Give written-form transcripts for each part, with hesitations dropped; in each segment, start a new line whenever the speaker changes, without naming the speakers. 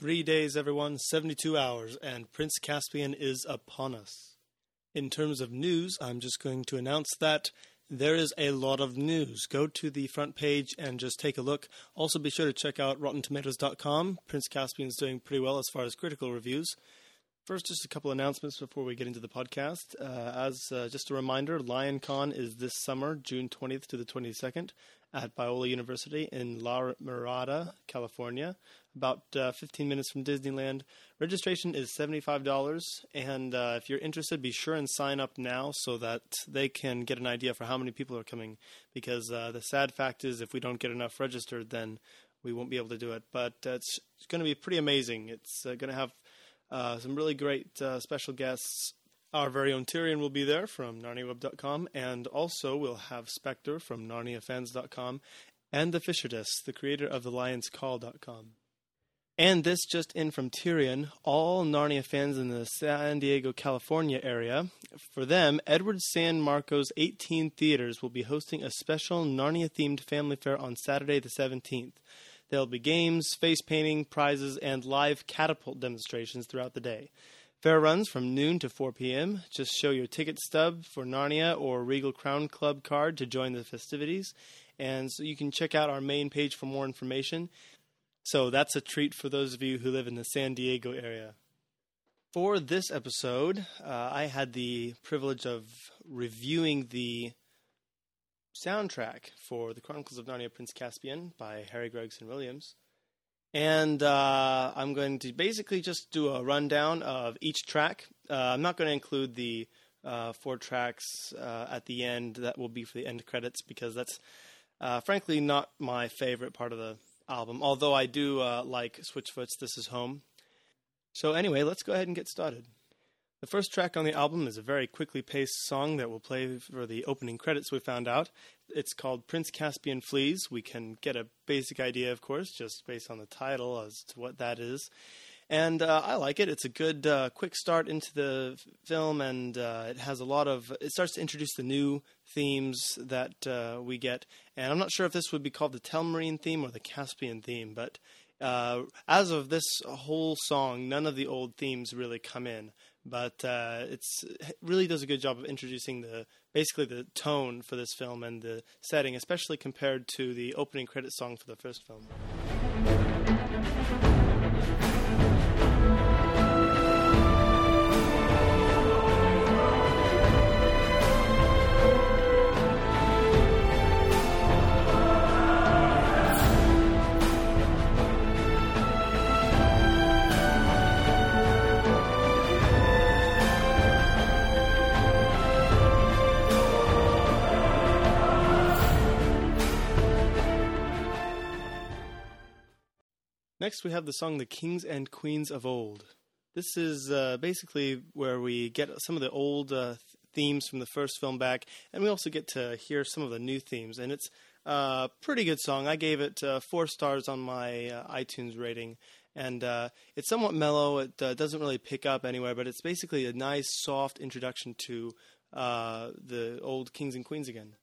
3 days, everyone, 72 hours, and Prince Caspian is upon us. In terms of news, I'm just going to announce that there is a lot of news. Go to the front page and just take a look. Also, be sure to check out RottenTomatoes.com. Prince Caspian is doing pretty well as far as critical reviews. First, just a couple announcements before we get into the podcast. Just a reminder, LionCon is this summer, June 20th to the 22nd, at Biola University in La Mirada, California, about 15 minutes from Disneyland. Registration is $75, and if you're interested, be sure and sign up now so that they can get an idea for how many people are coming, because the sad fact is if we don't get enough registered, then we won't be able to do it. But it's going to be pretty amazing. It's going to have some really great special guests. Our very own Tyrion will be there from NarniaWeb.com, and also we'll have Spectre from NarniaFans.com, and the Fisher Disc, the creator of TheLionsCall.com. And this just in from Tyrion, all Narnia fans in the San Diego, California area, for them, Edward San Marcos 18 Theaters will be hosting a special Narnia-themed family fair on Saturday the 17th. There'll be games, face painting, prizes, and live catapult demonstrations throughout the day. Fair runs from noon to 4 p.m. Just show your ticket stub for Narnia or Regal Crown Club card to join the festivities. And so you can check out our main page for more information. So that's a treat for those of you who live in the San Diego area. For this episode, I had the privilege of reviewing the soundtrack for The Chronicles of Narnia Prince Caspian by Harry Gregson Williams. And I'm going to basically just do a rundown of each track. I'm not going to include the 4 tracks at the end that will be for the end credits, because that's frankly not my favorite part of the album, although I do like Switchfoot's This Is Home. So anyway, let's go ahead and get started. The first track on the album is a very quickly paced song that will play for the opening credits, we found out. It's called Prince Caspian Flees. We can get a basic idea, of course, just based on the title as to what that is. And I like it. It's a good quick start into the film, and it has a lot of... It starts to introduce the new themes that we get. And I'm not sure if this would be called the Telmarine theme or the Caspian theme, but as of this whole song, none of the old themes really come in. But it really does a good job of introducing basically the tone for this film and the setting, especially compared to the opening credit song for the first film. Next, we have the song The Kings and Queens of Old. This is basically where we get some of the old themes from the first film back, and we also get to hear some of the new themes. And it's a pretty good song. I gave it 4 stars on my iTunes rating. And it's somewhat mellow. It doesn't really pick up anywhere, but it's basically a nice, soft introduction to the old Kings and Queens again.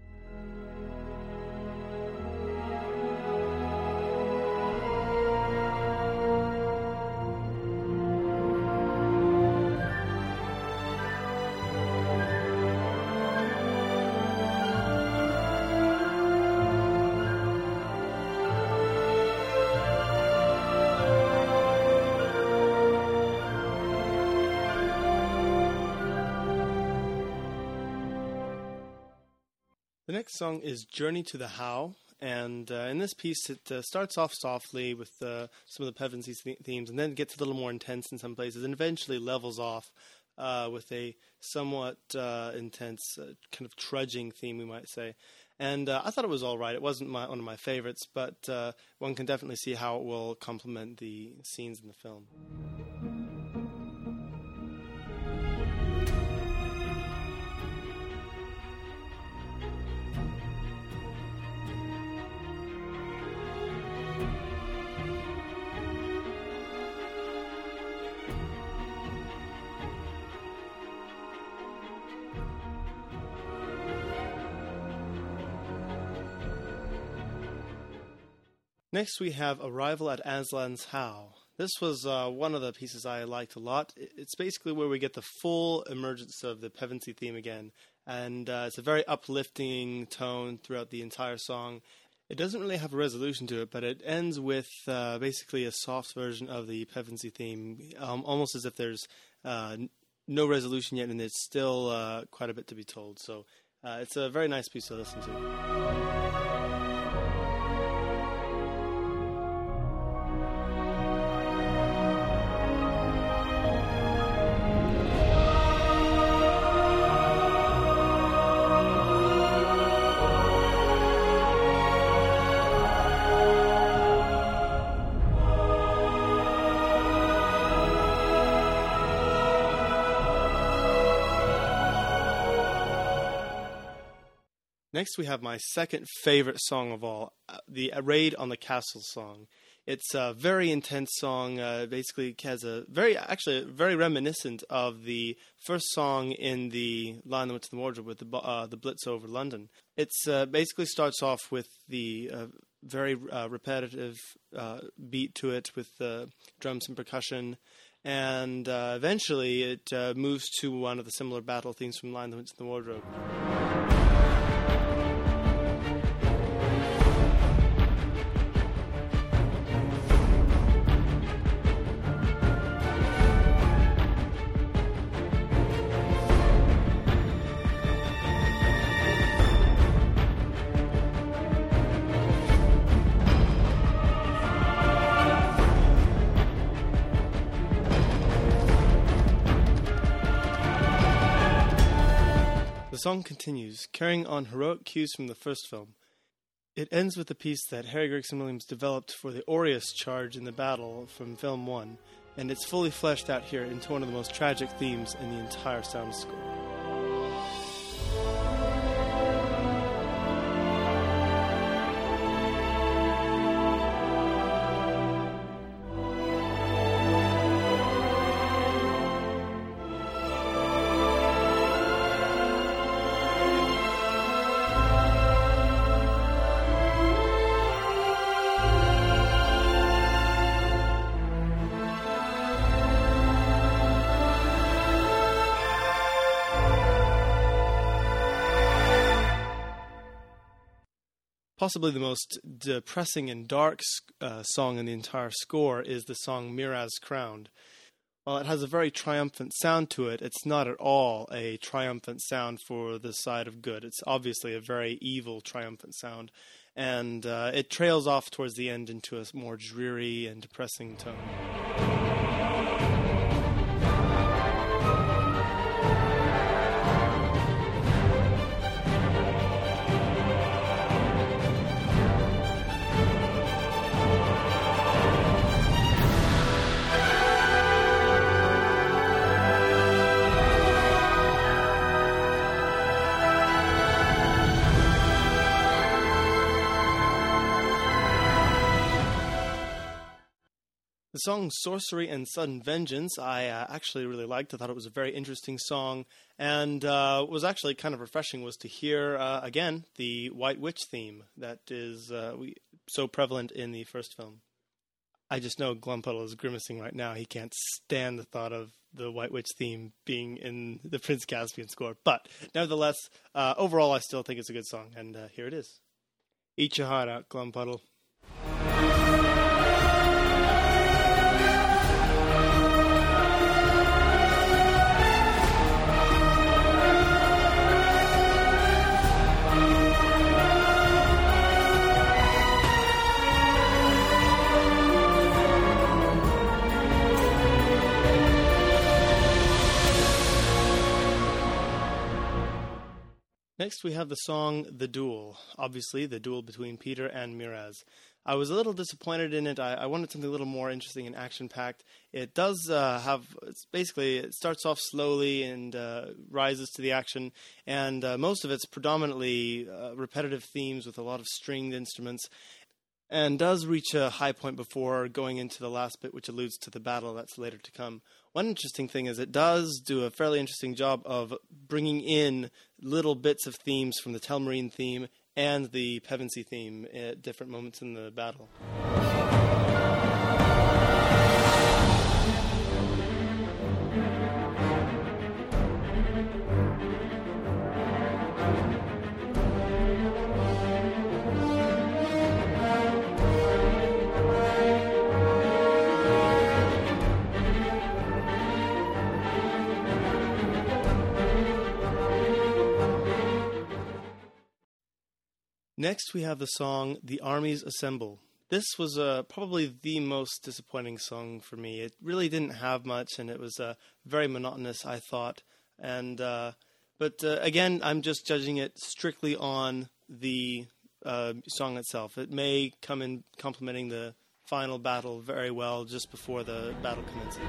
The next song is Journey to the How, and in this piece it starts off softly with some of the Pevensey themes, and then gets a little more intense in some places, and eventually levels off with a somewhat intense kind of trudging theme, we might say. And I thought it was all right. It wasn't one of my favorites, but one can definitely see how it will complement the scenes in the film. Next we have Arrival at Aslan's How. This was one of the pieces I liked a lot. It's basically where we get the full emergence of the Pevensey theme again, and it's a very uplifting tone throughout the entire song. It doesn't really have a resolution to it, but it ends with basically a soft version of the Pevensey theme, almost as if there's no resolution yet, and it's still quite a bit to be told. So it's a very nice piece to listen to. Next, we have my second favorite song of all, the Raid on the Castle song. It's a very intense song. Basically, has very reminiscent of the first song in the Lion that Went to the Wardrobe with the Blitz over London. It's basically starts off with the very repetitive beat to it with drums and percussion, and eventually it moves to one of the similar battle themes from Lion that Went to the Wardrobe. The song continues, carrying on heroic cues from the first film. It ends with a piece that Harry Gregson Williams developed for the Aureus charge in the battle from film 1, and it's fully fleshed out here into one of the most tragic themes in the entire sound score. Possibly the most depressing and dark song in the entire score is the song Miraz Crowned. While it has a very triumphant sound to it, it's not at all a triumphant sound for the side of good. It's obviously a very evil triumphant sound, and it trails off towards the end into a more dreary and depressing tone. The song Sorcery and Sudden Vengeance I actually really liked. I thought it was a very interesting song, and what was actually kind of refreshing was to hear, again, the White Witch theme that is so prevalent in the first film. I just know Glumpuddle is grimacing right now. He can't stand the thought of the White Witch theme being in the Prince Caspian score. But nevertheless, overall I still think it's a good song, and here it is. Eat your heart out, Glumpuddle. Next, we have the song The Duel. Obviously, the duel between Peter and Miraz. I was a little disappointed in it. I wanted something a little more interesting and action-packed. It does it starts off slowly and rises to the action, and most of it's predominantly repetitive themes with a lot of stringed instruments, and does reach a high point before going into the last bit, which alludes to the battle that's later to come. One interesting thing is it does do a fairly interesting job of bringing in little bits of themes from the Telmarine theme and the Pevensey theme at different moments in the battle. Next, we have the song "The Armies Assemble." This was probably the most disappointing song for me. It really didn't have much, and it was very monotonous, I thought. And but again, I'm just judging it strictly on the song itself. It may come in complementing the final battle very well just before the battle commences.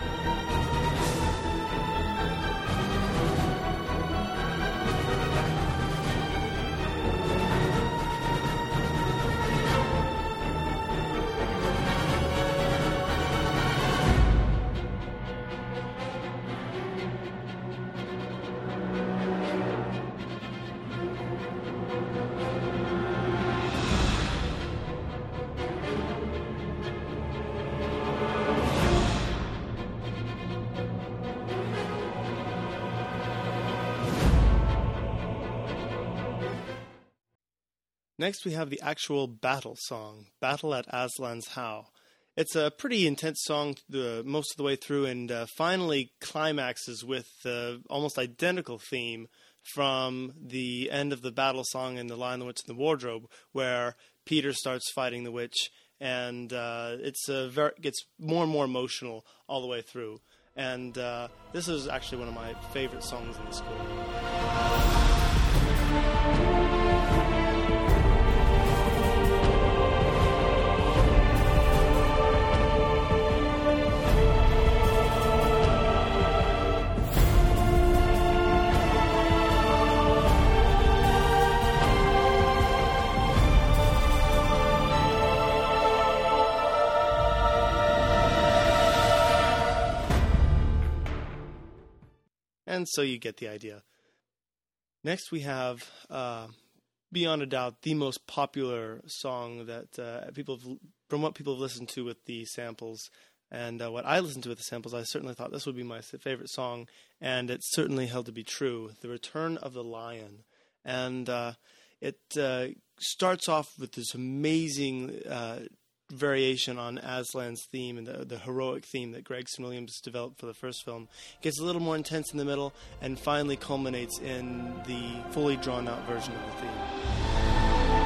Next, we have the actual battle song, Battle at Aslan's How. It's a pretty intense song most of the way through, and finally climaxes with the almost identical theme from the end of the battle song in The Lion, the Witch, and the Wardrobe, where Peter starts fighting the witch, and it gets more and more emotional all the way through. And this is actually one of my favorite songs in the score. And so you get the idea. Next we have, beyond a doubt, the most popular song that from what people have listened to with the samples, and what I listened to with the samples, I certainly thought this would be my favorite song, and it certainly held to be true. The Return of the Lion. And it starts off with this amazing variation on Aslan's theme and the heroic theme that Gregson Williams developed for the first film. It gets a little more intense in the middle and finally culminates in the fully drawn out version of the theme.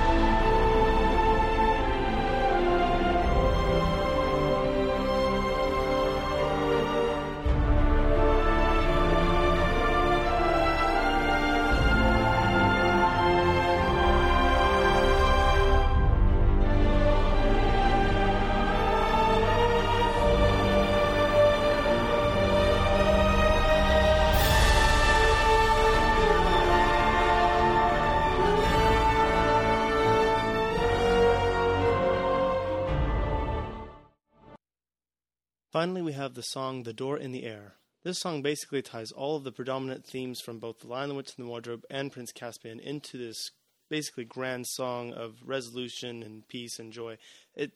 Finally, we have the song The Door in the Air. This song basically ties all of the predominant themes from both The Lion, the Witch, and the Wardrobe and Prince Caspian into this basically grand song of resolution and peace and joy. It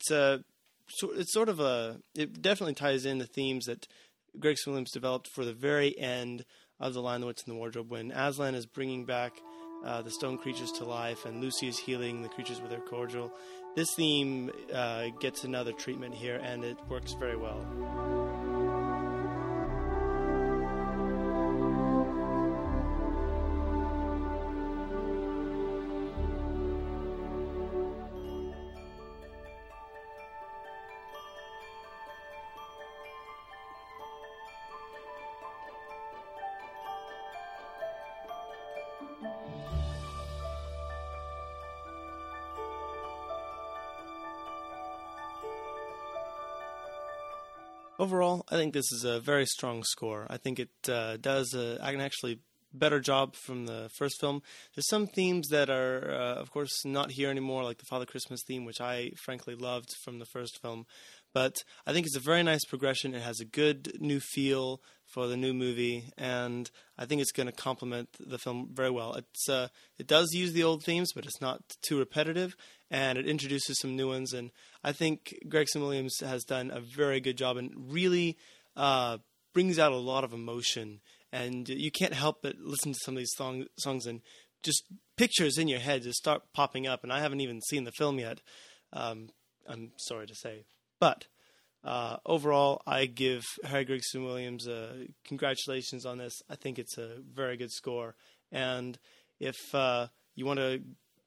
definitely ties in the themes that Gregson Williams developed for the very end of The Lion, the Witch, and the Wardrobe, when Aslan is bringing back the stone creatures to life and Lucy is healing the creatures with her cordial. This theme gets another treatment here, and it works very well. Overall, I think this is a very strong score. I think it does an actually better job from the first film. There's some themes that are, of course, not here anymore, like the Father Christmas theme, which I frankly loved from the first film. But I think it's a very nice progression. It has a good new feel for the new movie, and I think it's going to complement the film very well. It does use the old themes, but it's not too repetitive, and it introduces some new ones. And I think Gregson Williams has done a very good job and really brings out a lot of emotion. And you can't help but listen to some of these songs and just pictures in your head just start popping up. And I haven't even seen the film yet, I'm sorry to say. But overall, I give Harry Gregson Williams congratulations on this. I think it's a very good score. And if you want to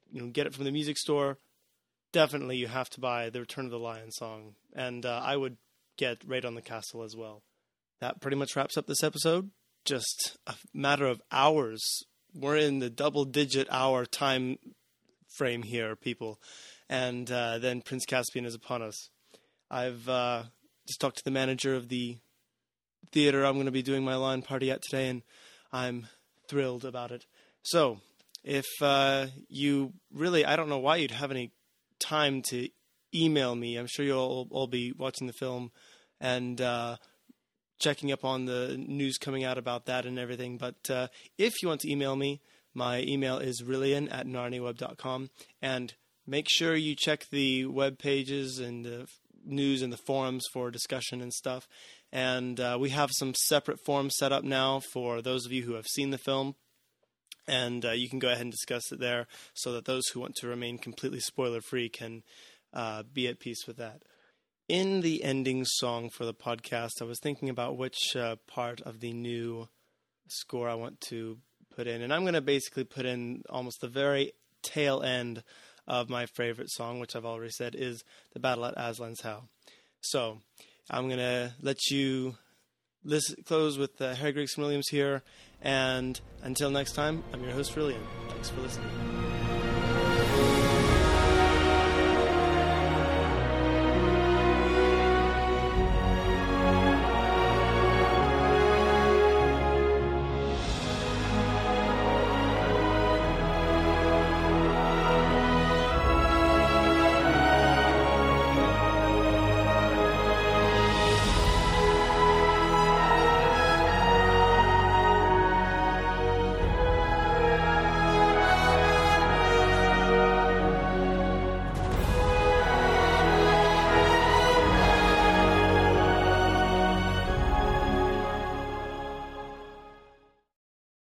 get it from the music store, definitely you have to buy the Return of the Lion song. And I would get Raid on the Castle as well. That pretty much wraps up this episode. Just a matter of hours. We're in the double-digit hour time frame here, people. And then Prince Caspian is upon us. I've just talked to the manager of the theater I'm going to be doing my lawn party at today, and I'm thrilled about it. So, if you really, I don't know why you'd have any time to email me. I'm sure you'll all be watching the film and checking up on the news coming out about that and everything. But if you want to email me, my email is rillian@narniaweb.com. And make sure you check the web pages and the news and the forums for discussion and stuff. And we have some separate forums set up now for those of you who have seen the film. And you can go ahead and discuss it there so that those who want to remain completely spoiler-free can be at peace with that. In the ending song for the podcast, I was thinking about which part of the new score I want to put in. And I'm going to basically put in almost the very tail end of my favorite song, which I've already said is The Battle at Aslan's How. So I'm going to let you close with Harry Gregson Williams here. And until next time, I'm your host, Rillian. Thanks for listening.